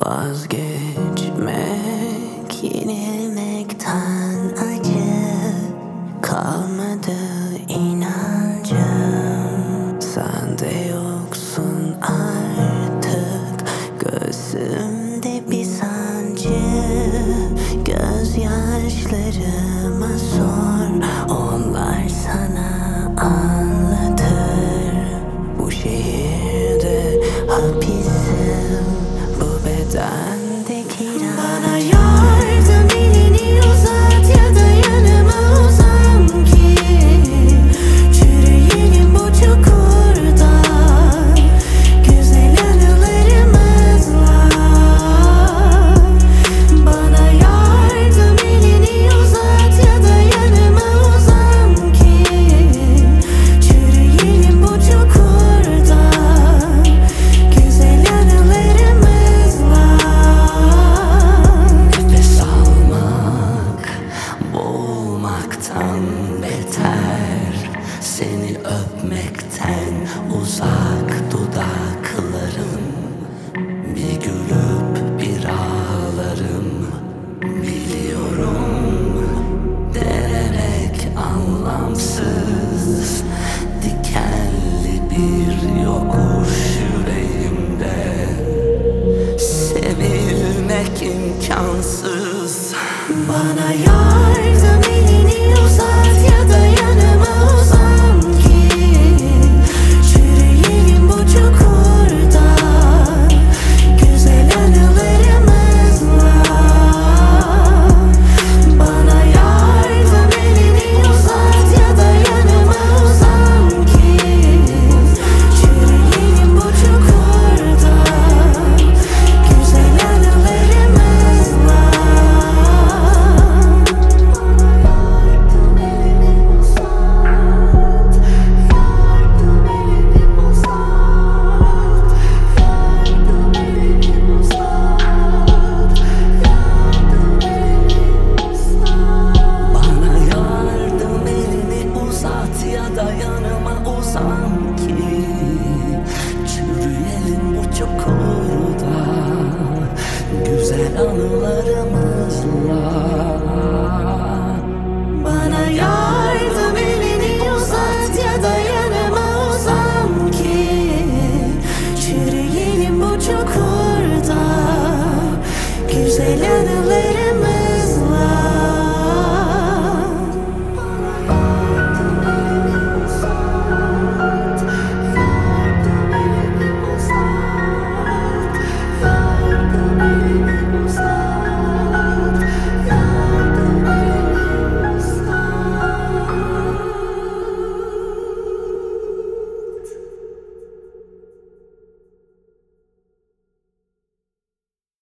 Vazgeçmek, yenilmekten acı kalmadı inancım. Sen de yoksun artık, gözümde bir sancı. Gözyaşlarıma sor, onlar sana anlatır. Bu şehirde hapisim, bu bedende kiracı. Bana yardım elini uzat ya da yanıma uzan ki çürüyelim bu çukurda, güzel anılarımızla. Bana yardım elini uzat ya da yanıma uzan ki çürüyelim bu çukurda, güzel anılarımızla. Nefes almak boğulmaktan beter, seni öpmekten uzak dudaklarım. Bir gülüp bir ağlarım, biliyorum. Denemek anlamsız, dikenli bir yokuş yüreğimde. Sevilmek imkansız. Bana yardım elini uzat ya da yanıma uzan ki çürüyelim bu çukurda, güzel anılarımızla. Bana yardım elini uzat ya da yanıma uzan ki çürüyelim bu çukurda, güzel anılarımızla. Bana yardım elini uzat ya da yanıma uzan ki çürüyelim bu çukurda, güzel anılar.